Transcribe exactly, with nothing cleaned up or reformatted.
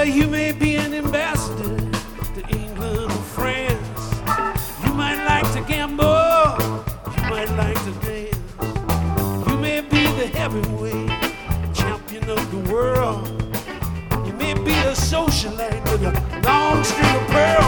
Well, you may be an ambassador to England or France. You might like to gamble, you might like to dance. You may be the heavyweight champion of the world. You may be a socialite with a long string of pearls.